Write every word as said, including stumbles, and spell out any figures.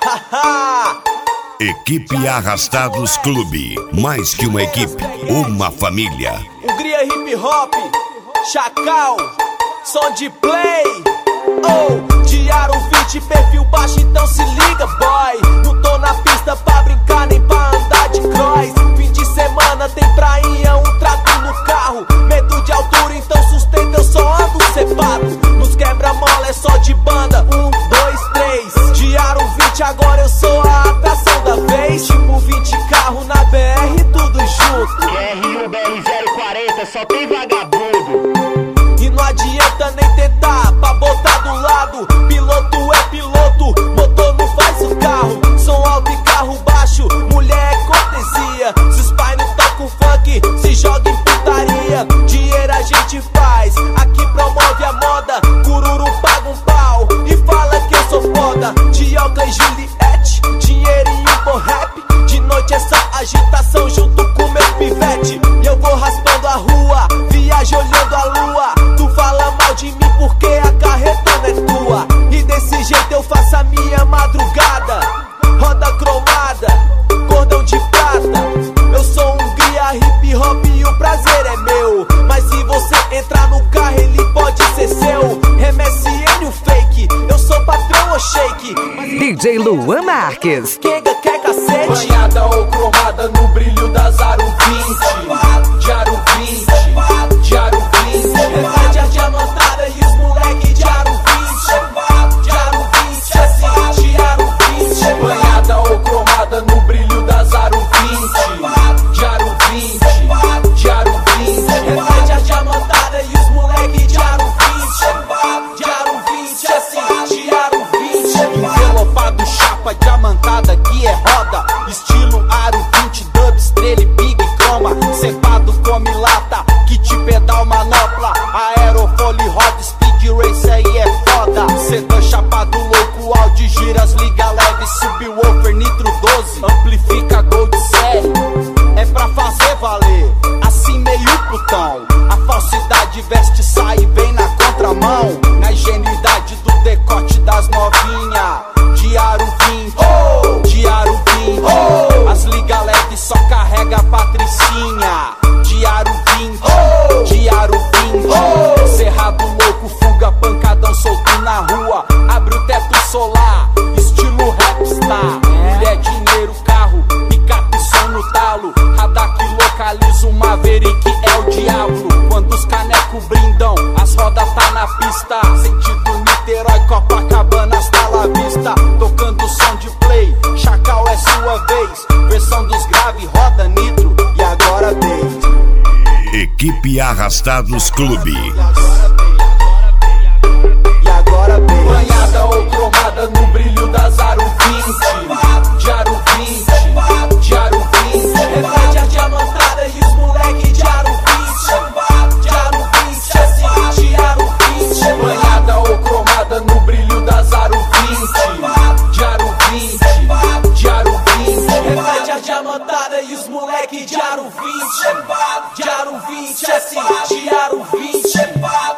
Equipe Arrastados Clube. Mais que uma equipe, uma família. Hungria Hip Hop, Chacal, som de play. Oh, Diário vinte, perfil baixo, então se liga, boy. Não tô na pista pra brincar nem pra andar de cross. Fim de semana tem prainha, um trato no carro. Medo de altura, então sustenta, eu só ando cepado. Nos quebra-mola é só de banda, um, dois, três. Diário vinte, agora eu sou a atração da vez. Tipo vinte carro na B R, tudo junto. Q R um B R zero quarenta, só tem vagabundo. E não adianta nem tentar pra botar do lado. Piloto é piloto, motor não faz o carro. Som alto e carro baixo, mulher é cortesia. Se os pais não tocam funk, se joga em putaria. Dinheiro a gente faz, aqui promove a moda. Cururu paga um pau e fala que eu sou foda. De Oakley, Juliette, dinheiro e um bom rap. De noite essa agitação junto com meu pivete. E eu vou raspando a rua, viajo olhando a lua. Tu fala mal de mim porque a carreta não é tua. E desse jeito eu faço a minha madrugada. Roda cromada, cordão de prata. Eu sou Hungria Hip Hop e o prazer é meu. Mas se você entrar no carro ele pode ser seu. M S N o fake, eu sou patrão ou shake. D J Luan Marques. Quem quer cacete? Banhada ou cromada no brilho da Zaro vinte. Diário vinte, Diário vinte. Reflete a diamantada e os moleque Diário vinte. Diário vinte, assim, Diário vinte. Banhada ou cromada no brilho da Zaro vinte. Diário vinte, Diário vinte. Reflete a diamantada e os moleque Diário vinte. Diário vinte, assim, Diário vinte. Envelopado, chapa, diamantada que é roda. Estilo Aro vinte, dub, estrela e big croma. Cepado come lata, kit pedal, manopla. Aerofólio, roda, speed race aí é foda. Sedã chapado louco, Audi giras, liga leve. Subwoofer, nitro doze, amplifica gold série. É pra fazer valer, assim meio putão. A falsidade veste, sai e vem na contramão. Na ingenuidade do decote das novinha. Diário vinte, oh! Diário vinte, oh! As liga leve só carrega a patricinha. Diário vinte, oh! Diário vinte, oh! Cerrado louco, fuga, pancadão solto na rua. Abre o teto solar, estilo rapstar. Mulher, dinheiro, carro, picape, som no talo. Radar que localiza o Maverick é o diabo. Quando os canecos brindam, as rodas tá na pista. Sentido Niterói, Copacabana, hasta la vista. Tocando som de play, Chacal é sua vez. Versão dos grave, roda nitro e agora vem. Equipe Arrastados Clube. E agora vem. Banhada ou cromada no brilho da Zaro vinte. Diário vinte, Diário vinte. Reflete a diamantada e os moleque Diário vinte. Diário vinte, assim, Diário vinte. Banhada ou cromada no brilho da Zaro vinte. Diário vinte, Diário vinte. Reflete a diamantada e os moleque Diário vinte. Diário vinte, assim, Diário vinte.